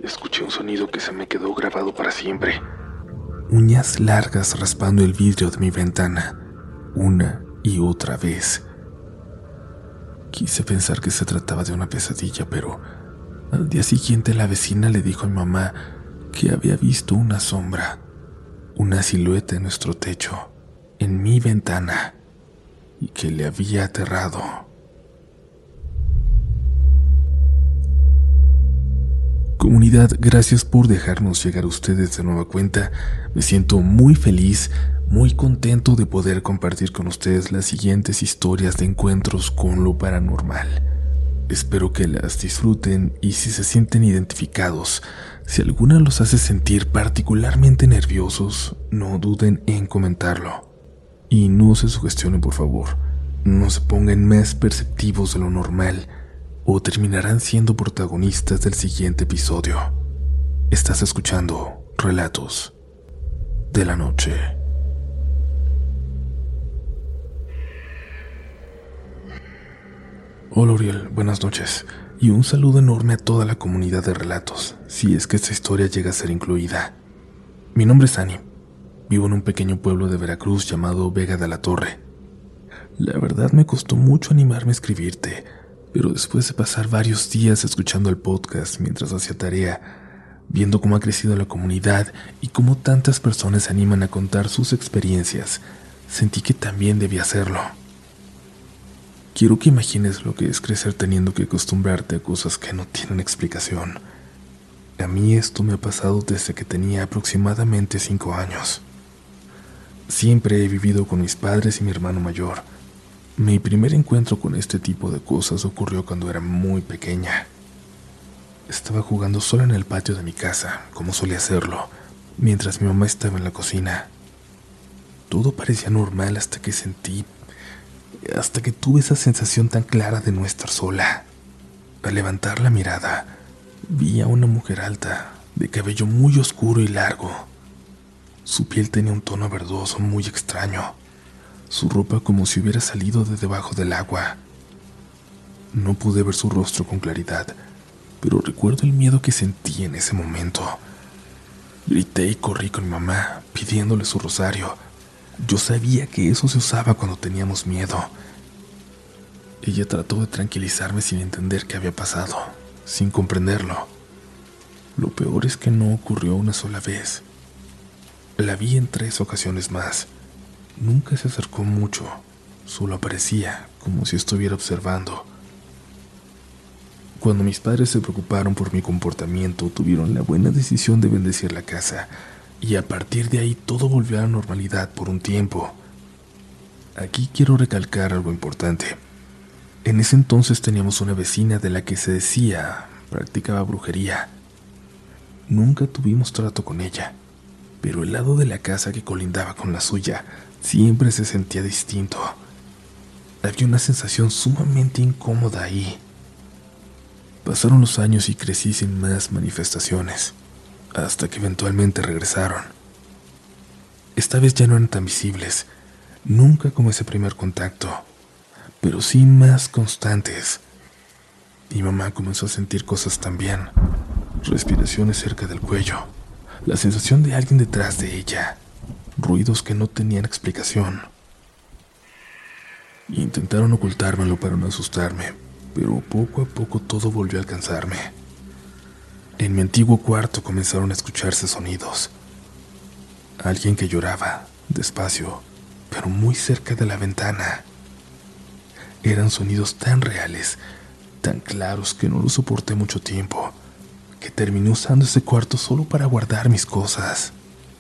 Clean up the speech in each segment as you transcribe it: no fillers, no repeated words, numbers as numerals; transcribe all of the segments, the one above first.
escuché un sonido que se me quedó grabado para siempre. Uñas largas raspando el vidrio de mi ventana, una y otra vez. Quise pensar que se trataba de una pesadilla, pero al día siguiente la vecina le dijo a mi mamá que había visto una sombra, una silueta en nuestro techo, en mi ventana, y que le había aterrado. Comunidad, gracias por dejarnos llegar a ustedes de nueva cuenta. Me siento muy feliz, muy contento de poder compartir con ustedes las siguientes historias de encuentros con lo paranormal. Espero que las disfruten y si se sienten identificados, si alguna los hace sentir particularmente nerviosos, no duden en comentarlo. Y no se sugestionen, por favor. No se pongan más perceptivos de lo normal o terminarán siendo protagonistas del siguiente episodio. Estás escuchando Relatos de la Noche. Hola Uriel, buenas noches. Y un saludo enorme a toda la comunidad de relatos, si es que esta historia llega a ser incluida. Mi nombre es Ani. Vivo en un pequeño pueblo de Veracruz llamado Vega de la Torre. La verdad me costó mucho animarme a escribirte, pero después de pasar varios días escuchando el podcast mientras hacía tarea, viendo cómo ha crecido la comunidad y cómo tantas personas se animan a contar sus experiencias, sentí que también debía hacerlo. Quiero que imagines lo que es crecer teniendo que acostumbrarte a cosas que no tienen explicación. A mí esto me ha pasado desde que tenía aproximadamente 5 años. Siempre he vivido con mis padres y mi hermano mayor. Mi primer encuentro con este tipo de cosas ocurrió cuando era muy pequeña. Estaba jugando sola en el patio de mi casa, como solía hacerlo, mientras mi mamá estaba en la cocina. Todo parecía normal hasta que tuve esa sensación tan clara de no estar sola. Al levantar la mirada, vi a una mujer alta, de cabello muy oscuro y largo. Su piel tenía un tono verdoso muy extraño, su ropa como si hubiera salido de debajo del agua. No pude ver su rostro con claridad, pero recuerdo el miedo que sentí en ese momento. Grité y corrí con mi mamá, pidiéndole su rosario. Yo sabía que eso se usaba cuando teníamos miedo. Ella trató de tranquilizarme sin entender qué había pasado, sin comprenderlo. Lo peor es que no ocurrió una sola vez. La vi en 3 ocasiones más. Nunca se acercó mucho, solo aparecía como si estuviera observando. Cuando mis padres se preocuparon por mi comportamiento, tuvieron la buena decisión de bendecir la casa, y a partir de ahí todo volvió a la normalidad por un tiempo. Aquí quiero recalcar algo importante. En ese entonces teníamos una vecina de la que se decía practicaba brujería. Nunca tuvimos trato con ella, pero el lado de la casa que colindaba con la suya siempre se sentía distinto. Había una sensación sumamente incómoda ahí. Pasaron los años y crecí sin más manifestaciones, hasta que eventualmente regresaron. Esta vez ya no eran tan visibles, nunca como ese primer contacto, pero sí más constantes. Mi mamá comenzó a sentir cosas también, respiraciones cerca del cuello, la sensación de alguien detrás de ella, ruidos que no tenían explicación. Intentaron ocultármelo para no asustarme, pero poco a poco todo volvió a alcanzarme. En mi antiguo cuarto comenzaron a escucharse sonidos. Alguien que lloraba, despacio, pero muy cerca de la ventana. Eran sonidos tan reales, tan claros que no lo soporté mucho tiempo, que terminé usando ese cuarto solo para guardar mis cosas.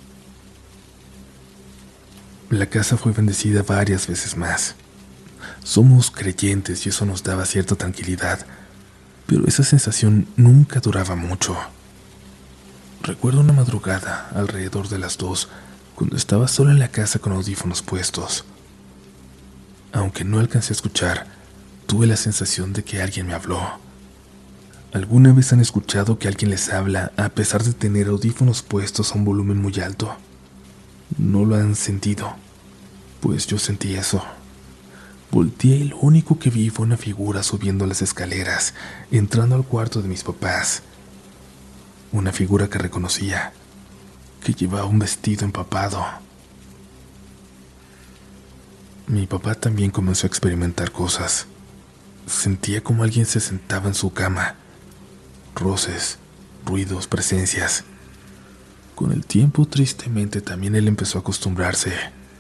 La casa fue bendecida varias veces más. Somos creyentes y eso nos daba cierta tranquilidad, pero esa sensación nunca duraba mucho. Recuerdo una madrugada, alrededor de las 2, cuando estaba sola en la casa con audífonos puestos. Aunque no alcancé a escuchar, tuve la sensación de que alguien me habló. ¿Alguna vez han escuchado que alguien les habla a pesar de tener audífonos puestos a un volumen muy alto? ¿No lo han sentido? Pues yo sentí eso. Volteé y lo único que vi fue una figura subiendo las escaleras, entrando al cuarto de mis papás. una figura que reconocía, que llevaba un vestido empapado. Mi papá también comenzó a experimentar cosas. Sentía como alguien se sentaba en su cama. Roces, ruidos, presencias. Con el tiempo, tristemente, también él empezó a acostumbrarse.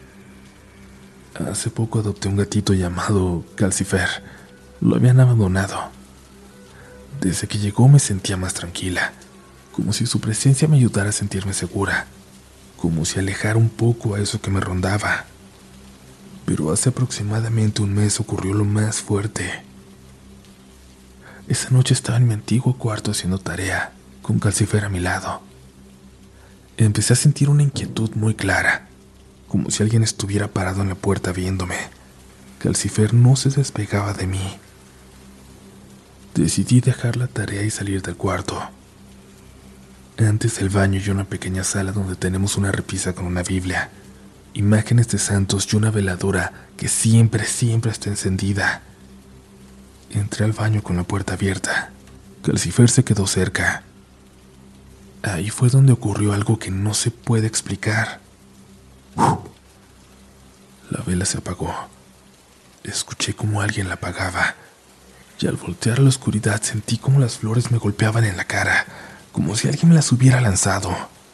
Hace poco adopté un gatito llamado Calcifer. Lo habían abandonado. Desde que llegó me sentía más tranquila, como si su presencia me ayudara a sentirme segura, como si alejara un poco a eso que me rondaba. Pero hace aproximadamente un mes ocurrió lo más fuerte. Esa noche estaba en mi antiguo cuarto haciendo tarea, con Calcifer a mi lado. Empecé a sentir una inquietud muy clara, como si alguien estuviera parado en la puerta viéndome. Calcifer no se despegaba de mí. Decidí dejar la tarea y salir del cuarto. Antes del baño hay una pequeña sala donde tenemos una repisa con una Biblia, imágenes de santos y una veladora que siempre está encendida. Entré al baño con la puerta abierta. Calcifer se quedó cerca. Ahí fue donde ocurrió algo que no se puede explicar. La vela se apagó. Escuché como alguien la apagaba. Y al voltear a la oscuridad sentí como las flores me golpeaban en la cara, como si alguien me las hubiera lanzado.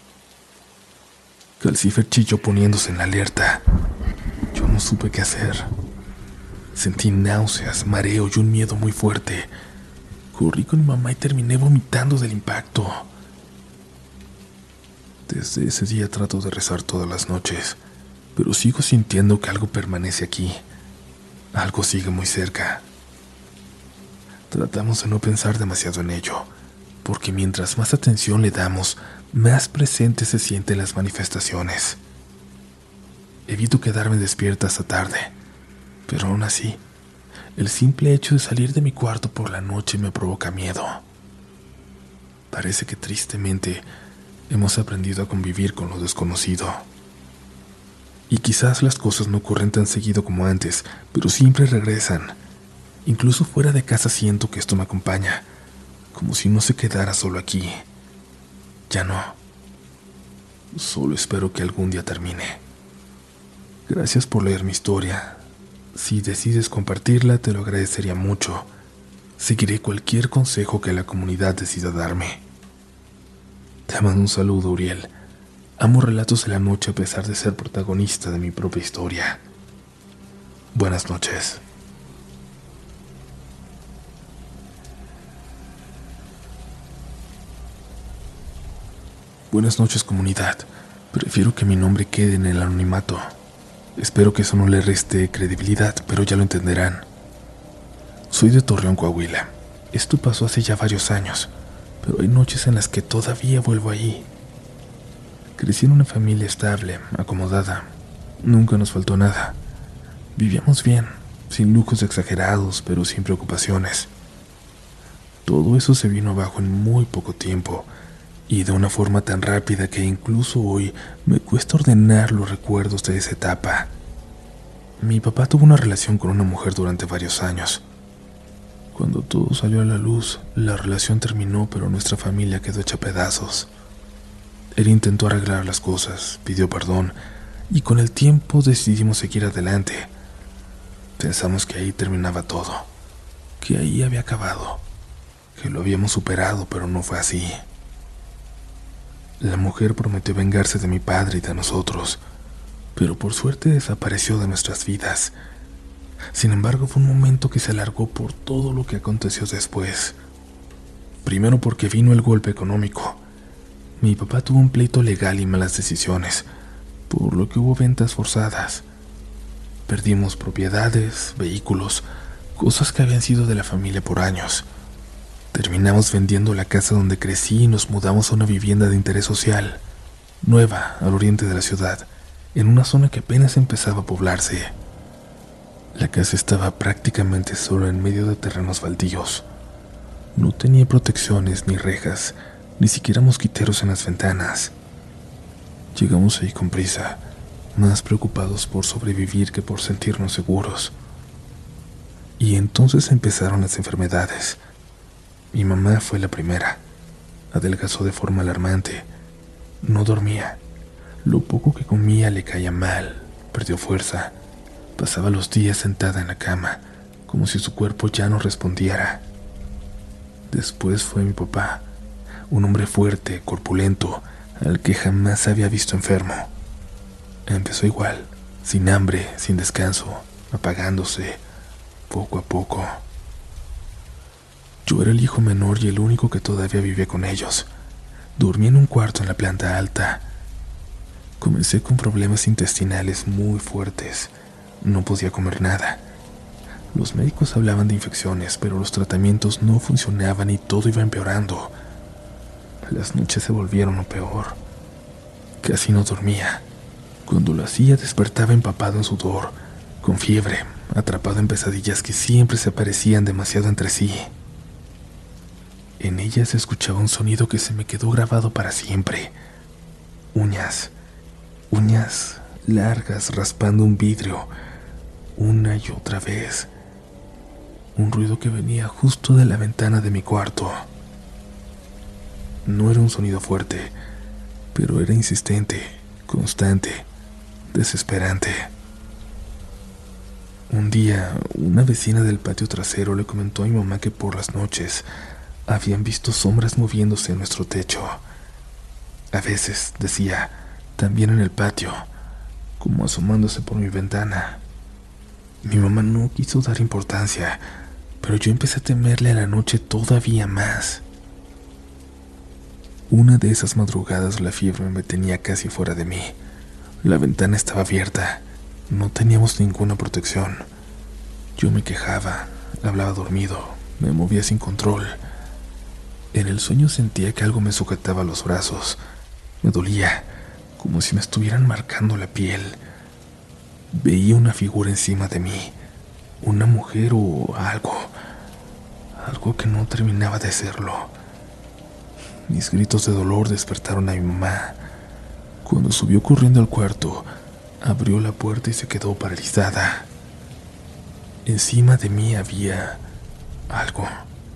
Calcifer chilló poniéndose en alerta. Yo no supe qué hacer. Sentí náuseas, mareo y un miedo muy fuerte. Corrí con mi mamá y terminé vomitando del impacto. Desde ese día trato de rezar todas las noches, pero sigo sintiendo que algo permanece aquí. Algo sigue muy cerca. Tratamos de no pensar demasiado en ello, porque mientras más atención le damos, más presente se sienten las manifestaciones. Evito quedarme despierta hasta tarde, pero aún así, el simple hecho de salir de mi cuarto por la noche me provoca miedo. Parece que tristemente hemos aprendido a convivir con lo desconocido. Y quizás las cosas no ocurren tan seguido como antes, pero siempre regresan. Incluso fuera de casa siento que esto me acompaña, como si no se quedara solo aquí. Ya no. Solo espero que algún día termine. Gracias por leer mi historia. Si decides compartirla, te lo agradecería mucho. Seguiré cualquier consejo que la comunidad decida darme. Te mando un saludo, Uriel. Amo relatos de la noche a pesar de ser protagonista de mi propia historia. Buenas noches. Buenas noches, comunidad. Prefiero que mi nombre quede en el anonimato. Espero que eso no le reste credibilidad, pero ya lo entenderán. Soy de Torreón, Coahuila. Esto pasó hace ya varios años, pero hay noches en las que todavía vuelvo allí. Crecí en una familia estable, acomodada. Nunca nos faltó nada. Vivíamos bien, sin lujos exagerados, pero sin preocupaciones. Todo eso se vino abajo en muy poco tiempo, y de una forma tan rápida que incluso hoy me cuesta ordenar los recuerdos de esa etapa. Mi papá tuvo una relación con una mujer durante varios años. Cuando todo salió a la luz, la relación terminó, pero nuestra familia quedó hecha pedazos. Él intentó arreglar las cosas, pidió perdón, y con el tiempo decidimos seguir adelante. Pensamos que ahí terminaba todo, que ahí había acabado, que lo habíamos superado, pero no fue así. La mujer prometió vengarse de mi padre y de nosotros, pero por suerte desapareció de nuestras vidas. Sin embargo, fue un momento que se alargó por todo lo que aconteció después. Primero porque vino el golpe económico. Mi papá tuvo un pleito legal y malas decisiones, por lo que hubo ventas forzadas. Perdimos propiedades, vehículos, cosas que habían sido de la familia por años. Terminamos vendiendo la casa donde crecí y nos mudamos a una vivienda de interés social, nueva, al oriente de la ciudad, en una zona que apenas empezaba a poblarse. La casa estaba prácticamente sola en medio de terrenos baldíos. No tenía protecciones ni rejas, ni siquiera mosquiteros en las ventanas. Llegamos ahí con prisa, más preocupados por sobrevivir que por sentirnos seguros. Y entonces empezaron las enfermedades. Mi mamá fue la primera. Adelgazó de forma alarmante. No dormía. Lo poco que comía le caía mal. Perdió fuerza. Pasaba los días sentada en la cama, como si su cuerpo ya no respondiera. Después fue mi papá, un hombre fuerte, corpulento, al que jamás había visto enfermo. Empezó igual, sin hambre, sin descanso, apagándose, poco a poco. Yo era el hijo menor y el único que todavía vivía con ellos. Dormía en un cuarto en la planta alta. Comencé con problemas intestinales muy fuertes. No podía comer nada. Los médicos hablaban de infecciones, pero los tratamientos no funcionaban y todo iba empeorando. Las noches se volvieron lo peor. Casi no dormía. Cuando lo hacía despertaba empapado en sudor, con fiebre, atrapado en pesadillas que siempre se parecían demasiado entre sí. En ellas se escuchaba un sonido que se me quedó grabado para siempre. Uñas largas raspando un vidrio, una y otra vez. Un ruido que venía justo de la ventana de mi cuarto. No era un sonido fuerte, pero era insistente, constante, desesperante. Un día, una vecina del patio trasero le comentó a mi mamá que por las noches habían visto sombras moviéndose en nuestro techo. A veces, decía, también en el patio, como asomándose por mi ventana. Mi mamá no quiso dar importancia, pero yo empecé a temerle a la noche todavía más. Una de esas madrugadas la fiebre me tenía casi fuera de mí. La ventana estaba abierta, no teníamos ninguna protección. Yo me quejaba, hablaba dormido, me movía sin control. En el sueño sentía que algo me sujetaba los brazos. Me dolía, como si me estuvieran marcando la piel. Veía una figura encima de mí, una mujer o algo que no terminaba de serlo. Mis gritos de dolor despertaron a mi mamá. Cuando subió corriendo al cuarto, abrió la puerta y se quedó paralizada. Encima de mí había algo,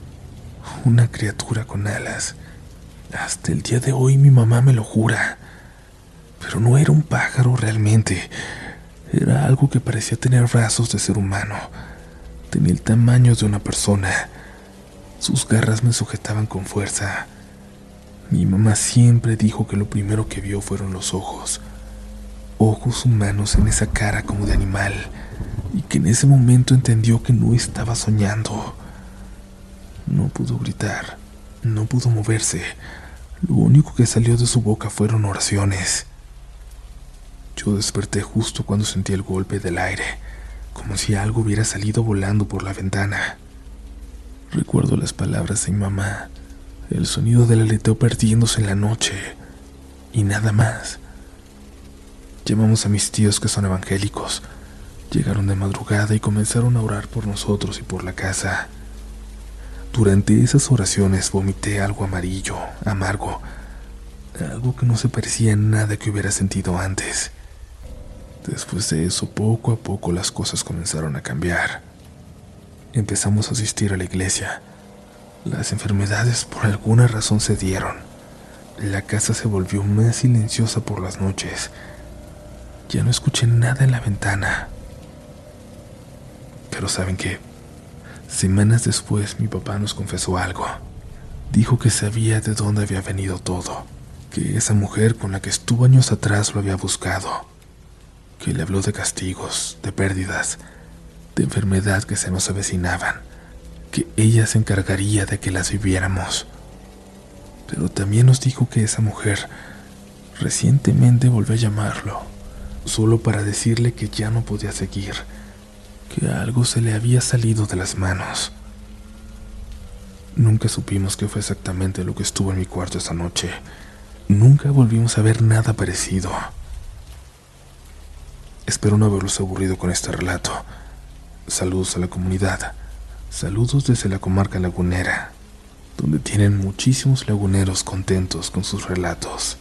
una criatura con alas. Hasta el día de hoy mi mamá me lo jura. Pero no era un pájaro realmente. Era algo que parecía tener brazos de ser humano. Tenía el tamaño de una persona. Sus garras me sujetaban con fuerza. Mi mamá siempre dijo que lo primero que vio fueron los ojos. Ojos humanos en esa cara como de animal. Y que en ese momento entendió que no estaba soñando. No pudo gritar. No pudo moverse. Lo único que salió de su boca fueron oraciones. Yo desperté justo cuando sentí el golpe del aire, como si algo hubiera salido volando por la ventana. Recuerdo las palabras de mi mamá, el sonido del aleteo perdiéndose en la noche, y nada más. Llamamos a mis tíos que son evangélicos. Llegaron de madrugada y comenzaron a orar por nosotros y por la casa. Durante esas oraciones vomité algo amarillo, amargo, algo que no se parecía a nada que hubiera sentido antes. Después de eso, poco a poco las cosas comenzaron a cambiar. Empezamos a asistir a la iglesia. Las enfermedades por alguna razón cedieron. La casa se volvió más silenciosa por las noches. Ya no escuché nada en la ventana. Pero ¿saben qué? Semanas después mi papá nos confesó algo. Dijo que sabía de dónde había venido todo, que esa mujer con la que estuvo años atrás lo había buscado, que le habló de castigos, de pérdidas, de enfermedad que se nos avecinaban, que ella se encargaría de que las viviéramos. Pero también nos dijo que esa mujer recientemente volvió a llamarlo, solo para decirle que ya no podía seguir, que algo se le había salido de las manos. Nunca supimos qué fue exactamente lo que estuvo en mi cuarto esa noche. Nunca volvimos a ver nada parecido. Espero no haberlos aburrido con este relato. Saludos a la comunidad. Saludos desde la comarca lagunera, donde tienen muchísimos laguneros contentos con sus relatos.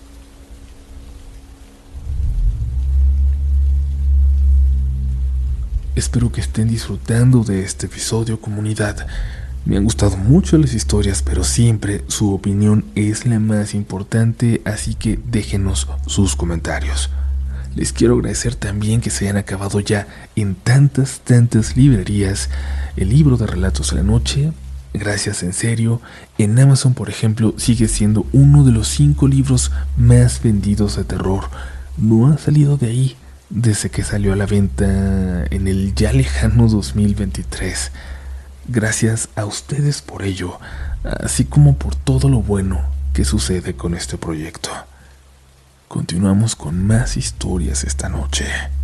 Espero que estén disfrutando de este episodio, comunidad. Me han gustado mucho las historias, pero siempre su opinión es la más importante, así que déjenos sus comentarios. Les quiero agradecer también que se hayan acabado ya en tantas librerías el libro de Relatos de la Noche. Gracias, en serio. En Amazon, por ejemplo, sigue siendo uno de los 5 libros más vendidos de terror. No ha salido de ahí desde que salió a la venta en el ya lejano 2023. Gracias a ustedes por ello, así como por todo lo bueno que sucede con este proyecto. Continuamos con más historias esta noche.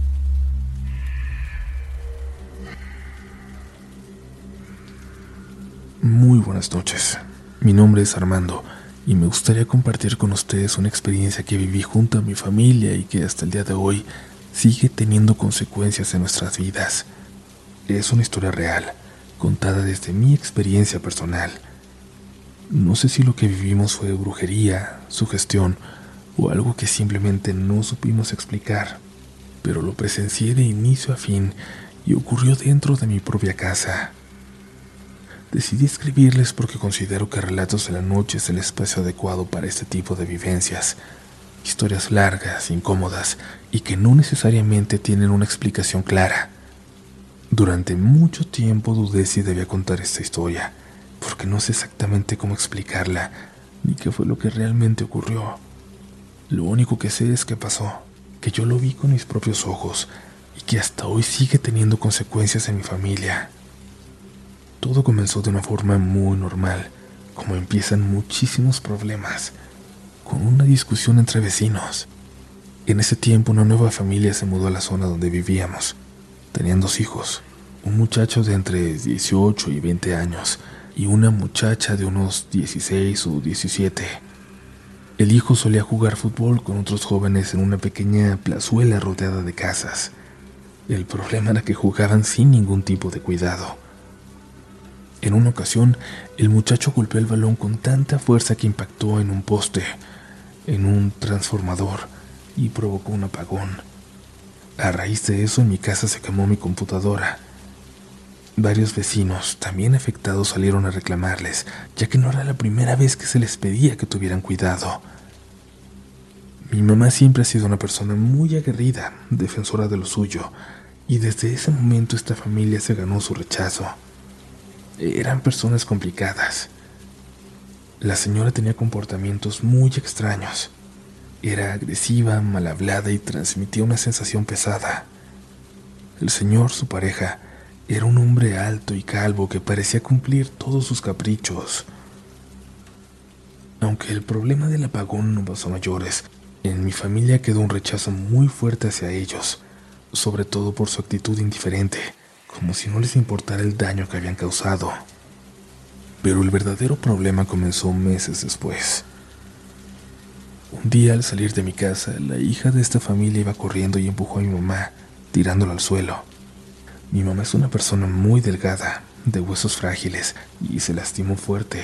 Muy buenas noches. Mi nombre es Armando y me gustaría compartir con ustedes una experiencia que viví junto a mi familia y que hasta el día de hoy sigue teniendo consecuencias en nuestras vidas. Es una historia real, contada desde mi experiencia personal. No sé si lo que vivimos fue brujería, sugestión o algo que simplemente no supimos explicar, pero lo presencié de inicio a fin y ocurrió dentro de mi propia casa. Decidí escribirles porque considero que Relatos de la Noche es el espacio adecuado para este tipo de vivencias, historias largas, incómodas y que no necesariamente tienen una explicación clara. Durante mucho tiempo dudé si debía contar esta historia, porque no sé exactamente cómo explicarla, ni qué fue lo que realmente ocurrió. Lo único que sé es que pasó, que yo lo vi con mis propios ojos, y que hasta hoy sigue teniendo consecuencias en mi familia. Todo comenzó de una forma muy normal, como empiezan muchísimos problemas, con una discusión entre vecinos. En ese tiempo una nueva familia se mudó a la zona donde vivíamos. Tenían 2 hijos, un muchacho de entre 18 y 20 años y una muchacha de unos 16 o 17. El hijo solía jugar fútbol con otros jóvenes en una pequeña plazuela rodeada de casas. El problema era que jugaban sin ningún tipo de cuidado. En una ocasión, el muchacho golpeó el balón con tanta fuerza que impactó en un poste, en un transformador, y provocó un apagón. A raíz de eso, en mi casa se quemó mi computadora. Varios vecinos, también afectados, salieron a reclamarles, ya que no era la primera vez que se les pedía que tuvieran cuidado. Mi mamá siempre ha sido una persona muy aguerrida, defensora de lo suyo, y desde ese momento esta familia se ganó su rechazo. Eran personas complicadas. La señora tenía comportamientos muy extraños. Era agresiva, mal hablada y transmitía una sensación pesada. El señor, su pareja, era un hombre alto y calvo que parecía cumplir todos sus caprichos. Aunque el problema del apagón no pasó a mayores, en mi familia quedó un rechazo muy fuerte hacia ellos, sobre todo por su actitud indiferente, como si no les importara el daño que habían causado. Pero el verdadero problema comenzó meses después. Un día, al salir de mi casa, la hija de esta familia iba corriendo y empujó a mi mamá, tirándola al suelo. Mi mamá es una persona muy delgada, de huesos frágiles, y se lastimó fuerte.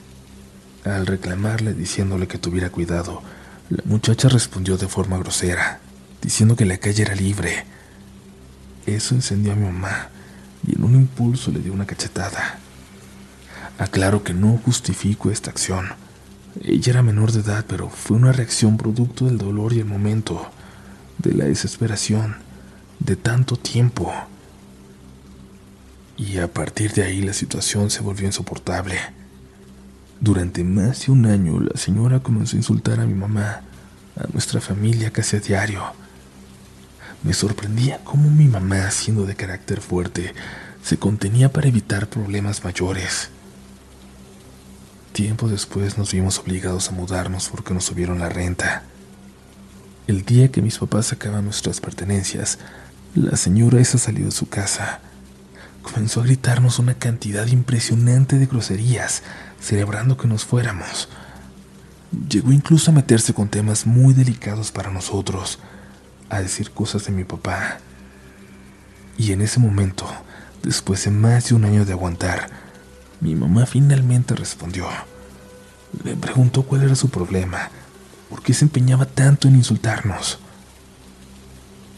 Al reclamarle diciéndole que tuviera cuidado, la muchacha respondió de forma grosera, diciendo que la calle era libre. Eso encendió a mi mamá, y en un impulso le dio una cachetada. Aclaro que no justifico esta acción. Ella era menor de edad, pero fue una reacción producto del dolor y el momento, de la desesperación, de tanto tiempo. Y a partir de ahí la situación se volvió insoportable. Durante más de un año la señora comenzó a insultar a mi mamá, a nuestra familia casi a diario. Me sorprendía cómo mi mamá, siendo de carácter fuerte, se contenía para evitar problemas mayores. Tiempo después nos vimos obligados a mudarnos porque nos subieron la renta. El día que mis papás sacaban nuestras pertenencias, la señora esa salió de su casa. Comenzó a gritarnos una cantidad impresionante de groserías, celebrando que nos fuéramos. Llegó incluso a meterse con temas muy delicados para nosotros, a decir cosas de mi papá. Y en ese momento, después de más de un año de aguantar, mi mamá finalmente respondió. Le preguntó cuál era su problema, por qué se empeñaba tanto en insultarnos.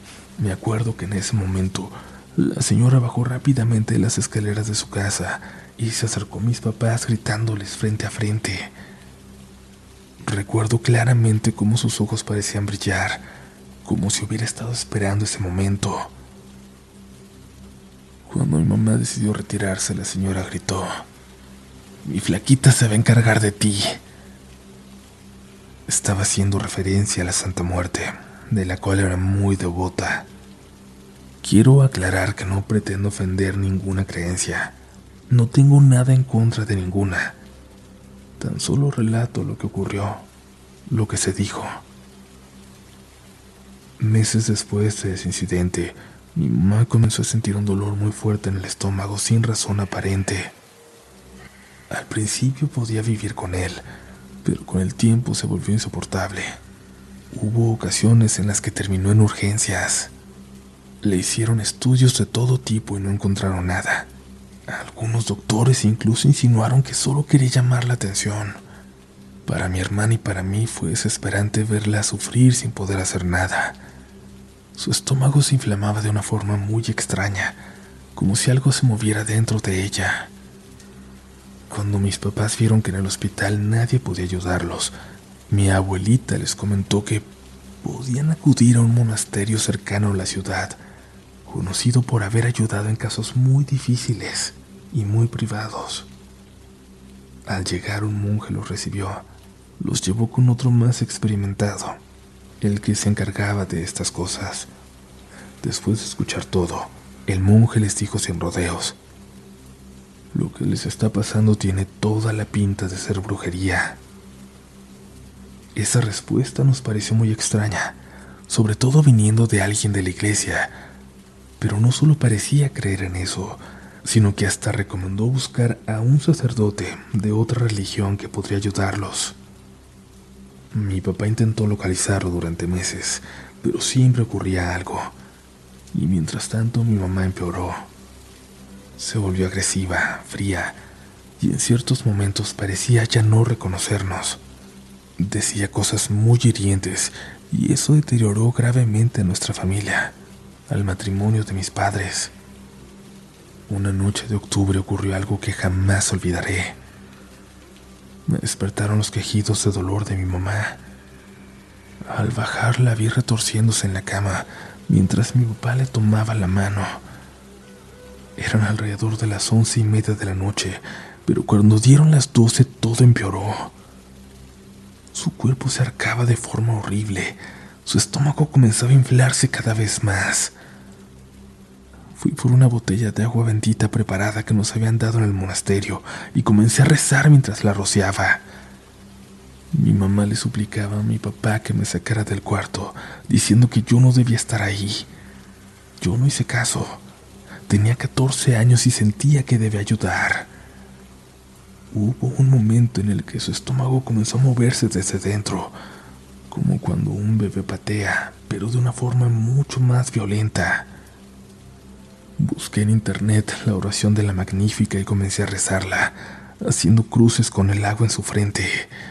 Me acuerdo que en ese momento la señora bajó rápidamente las escaleras de su casa y se acercó a mis papás gritándoles frente a frente. Recuerdo claramente cómo sus ojos parecían brillar, como si hubiera estado esperando ese momento. Cuando mi mamá decidió retirarse, la señora gritó: «Mi flaquita se va a encargar de ti». Estaba haciendo referencia a la Santa Muerte, de la cual era muy devota. Quiero aclarar que no pretendo ofender ninguna creencia. No tengo nada en contra de ninguna. Tan solo relato lo que ocurrió, lo que se dijo. Meses después de ese incidente, mi mamá comenzó a sentir un dolor muy fuerte en el estómago sin razón aparente. Al principio podía vivir con él, pero con el tiempo se volvió insoportable. Hubo ocasiones en las que terminó en urgencias. Le hicieron estudios de todo tipo y no encontraron nada. Algunos doctores incluso insinuaron que solo quería llamar la atención. Para mi hermana y para mí fue desesperante verla sufrir sin poder hacer nada. Su estómago se inflamaba de una forma muy extraña, como si algo se moviera dentro de ella. Cuando mis papás vieron que en el hospital nadie podía ayudarlos, mi abuelita les comentó que podían acudir a un monasterio cercano a la ciudad, conocido por haber ayudado en casos muy difíciles y muy privados. Al llegar, un monje los recibió, los llevó con otro más experimentado, el que se encargaba de estas cosas. Después de escuchar todo, el monje les dijo sin rodeos: «Lo que les está pasando tiene toda la pinta de ser brujería». Esa respuesta nos pareció muy extraña, sobre todo viniendo de alguien de la iglesia, pero no solo parecía creer en eso, sino que hasta recomendó buscar a un sacerdote de otra religión que podría ayudarlos. Mi papá intentó localizarlo durante meses, pero siempre ocurría algo, y mientras tanto mi mamá empeoró. Se volvió agresiva, fría, y en ciertos momentos parecía ya no reconocernos. Decía cosas muy hirientes, y eso deterioró gravemente a nuestra familia, al matrimonio de mis padres. Una noche de octubre ocurrió algo que jamás olvidaré. Me despertaron los quejidos de dolor de mi mamá. Al bajar la vi retorciéndose en la cama, mientras mi papá le tomaba la mano. Eran alrededor de las 11:30 de la noche, pero cuando dieron las 12 todo empeoró. Su cuerpo se arcaba de forma horrible, su estómago comenzaba a inflarse cada vez más. Fui por una botella de agua bendita preparada que nos habían dado en el monasterio y comencé a rezar mientras la rociaba. Mi mamá le suplicaba a mi papá que me sacara del cuarto, diciendo que yo no debía estar ahí. Yo no hice caso. Tenía 14 años y sentía que debía ayudar. Hubo un momento en el que su estómago comenzó a moverse desde dentro, como cuando un bebé patea, pero de una forma mucho más violenta. Busqué en internet la oración de la Magnífica y comencé a rezarla, haciendo cruces con el agua en su frente.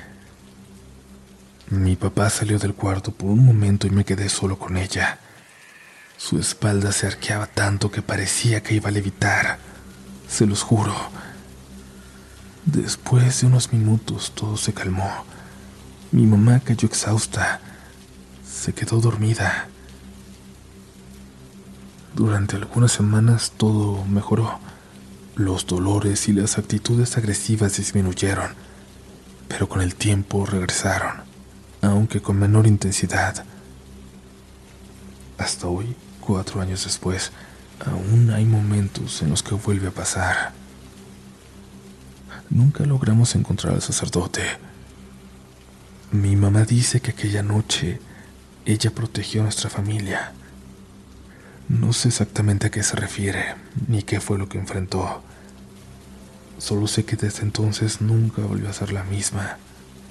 Mi papá salió del cuarto por un momento y me quedé solo con ella. Su espalda se arqueaba tanto que parecía que iba a levitar. Se los juro. Después de unos minutos todo se calmó. Mi mamá cayó exhausta. Se quedó dormida. Durante algunas semanas todo mejoró. Los dolores y las actitudes agresivas disminuyeron, pero con el tiempo regresaron, aunque con menor intensidad. Hasta hoy, 4 años después, aún hay momentos en los que vuelve a pasar. Nunca logramos encontrar al sacerdote. Mi mamá dice que aquella noche ella protegió a nuestra familia. No sé exactamente a qué se refiere, ni qué fue lo que enfrentó. Solo sé que desde entonces nunca volvió a ser la misma.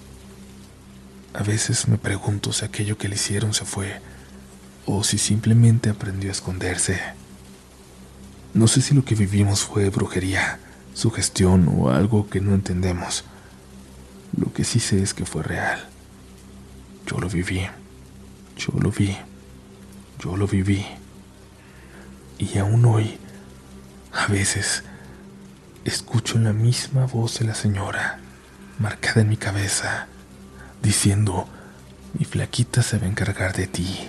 A veces me pregunto si aquello que le hicieron se fue, o si simplemente aprendió a esconderse. No sé si lo que vivimos fue brujería, sugestión o algo que no entendemos. Lo que sí sé es que fue real. Yo lo viví, yo lo vi, yo lo viví. Y aún hoy, a veces, escucho la misma voz de la señora, marcada en mi cabeza, diciendo: mi flaquita se va a encargar de ti.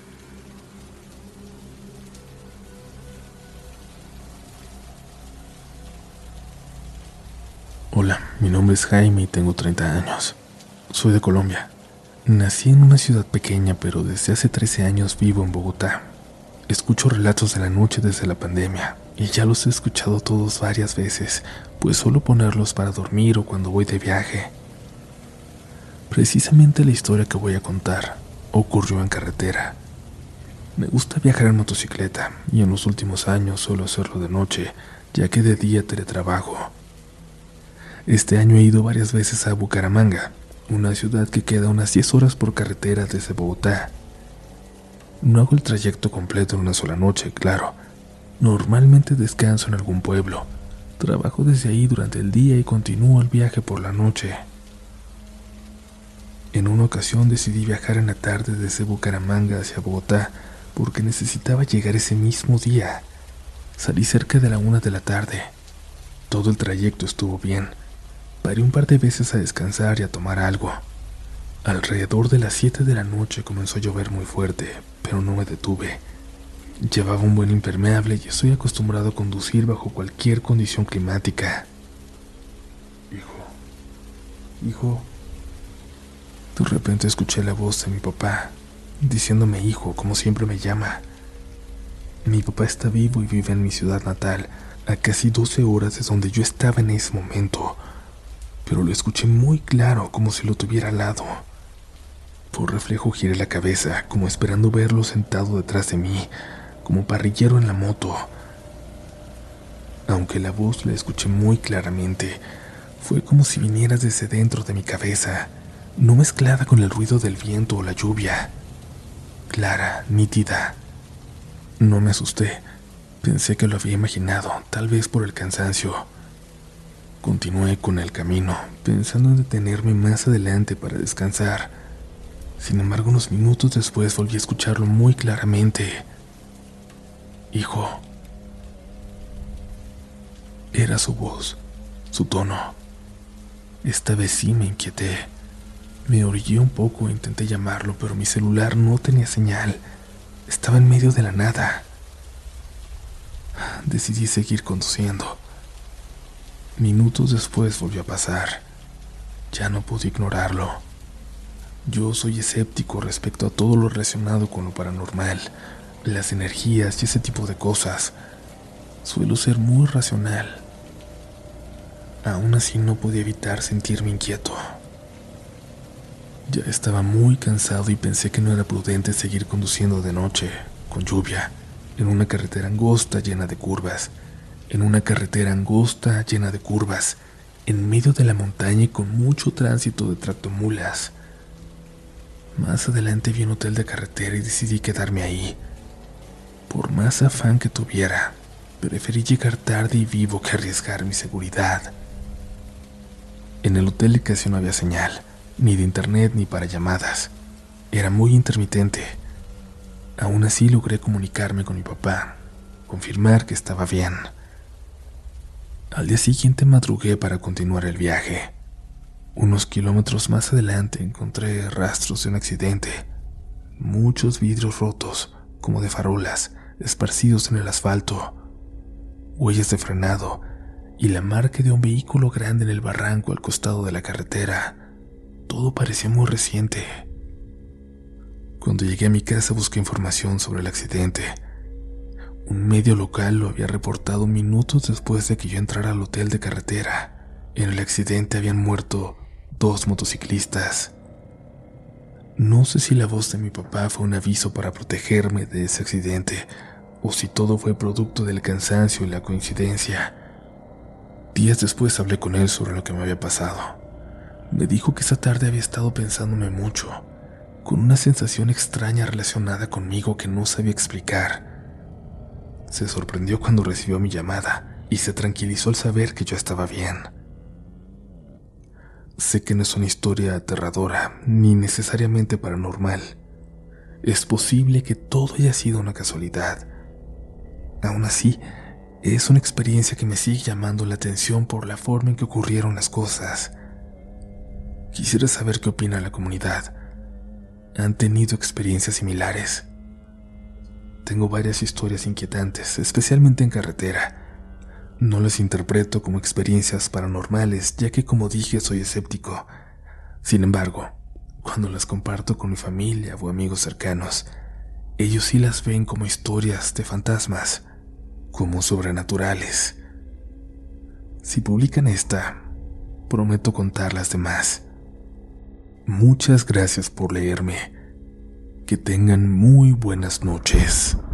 Hola, mi nombre es Jaime y tengo 30 años. Soy de Colombia. Nací en una ciudad pequeña, pero desde hace 13 años vivo en Bogotá. Escucho relatos de la noche desde la pandemia, y ya los he escuchado todos varias veces, pues suelo ponerlos para dormir o cuando voy de viaje. Precisamente la historia que voy a contar ocurrió en carretera. Me gusta viajar en motocicleta, y en los últimos años suelo hacerlo de noche, ya que de día teletrabajo. Este año he ido varias veces a Bucaramanga, una ciudad que queda unas 10 horas por carretera desde Bogotá. No hago el trayecto completo en una sola noche, claro. Normalmente descanso en algún pueblo. Trabajo desde ahí durante el día y continúo el viaje por la noche. En una ocasión decidí viajar en la tarde desde Bucaramanga hacia Bogotá porque necesitaba llegar ese mismo día. Salí cerca de la 1 de la tarde. Todo el trayecto estuvo bien. Paré un par de veces a descansar y a tomar algo. Alrededor de las 7 de la noche comenzó a llover muy fuerte, pero no me detuve. Llevaba un buen impermeable y estoy acostumbrado a conducir bajo cualquier condición climática. Hijo. De repente escuché la voz de mi papá, diciéndome hijo, como siempre me llama. Mi papá está vivo y vive en mi ciudad natal, a casi 12 horas de donde yo estaba en ese momento, pero lo escuché muy claro, como si lo tuviera al lado. Por reflejo giré la cabeza, como esperando verlo sentado detrás de mí, como parrillero en la moto. Aunque la voz la escuché muy claramente, fue como si viniera desde dentro de mi cabeza, no mezclada con el ruido del viento o la lluvia. Clara, nítida. No me asusté. Pensé que lo había imaginado, tal vez por el cansancio. Continué con el camino, pensando en detenerme más adelante para descansar. Sin embargo, unos minutos después volví a escucharlo muy claramente. Hijo. Era su voz, su tono. Esta vez sí me inquieté. Me orillé un poco e intenté llamarlo, pero mi celular no tenía señal. Estaba en medio de la nada. Decidí seguir conduciendo. Minutos después volvió a pasar. Ya no pude ignorarlo. Yo soy escéptico respecto a todo lo relacionado con lo paranormal, las energías y ese tipo de cosas. Suelo ser muy racional. Aún así no podía evitar sentirme inquieto. Ya estaba muy cansado y pensé que no era prudente seguir conduciendo de noche, con lluvia, en una carretera angosta llena de curvas, en medio de la montaña y con mucho tránsito de tractomulas. Más adelante vi un hotel de carretera y decidí quedarme ahí. Por más afán que tuviera, preferí llegar tarde y vivo que arriesgar mi seguridad. En el hotel casi no había señal, ni de internet ni para llamadas. Era muy intermitente. Aún así logré comunicarme con mi papá, confirmar que estaba bien. Al día siguiente madrugué para continuar el viaje. Unos kilómetros más adelante encontré rastros de un accidente. Muchos vidrios rotos, como de farolas, esparcidos en el asfalto. Huellas de frenado y la marca de un vehículo grande en el barranco al costado de la carretera. Todo parecía muy reciente. Cuando llegué a mi casa busqué información sobre el accidente. Un medio local lo había reportado minutos después de que yo entrara al hotel de carretera. En el accidente habían muerto 2 motociclistas. No sé si la voz de mi papá fue un aviso para protegerme de ese accidente, o si todo fue producto del cansancio y la coincidencia. Días después hablé con él sobre lo que me había pasado. Me dijo que esa tarde había estado pensándome mucho, con una sensación extraña relacionada conmigo que no sabía explicar. Se sorprendió cuando recibió mi llamada y se tranquilizó al saber que yo estaba bien. Sé que no es una historia aterradora ni necesariamente paranormal. Es posible que todo haya sido una casualidad. Aún así, Es una experiencia que me sigue llamando la atención por la forma en que ocurrieron las cosas. Quisiera saber qué opina la comunidad. ¿Han tenido experiencias similares? Tengo varias historias inquietantes, especialmente en carretera. No las interpreto como experiencias paranormales, ya que, como dije, soy escéptico. Sin embargo, cuando las comparto con mi familia o amigos cercanos, ellos sí las ven como historias de fantasmas, como sobrenaturales. Si publican esta, prometo contar las demás. Muchas gracias por leerme. Que tengan muy buenas noches.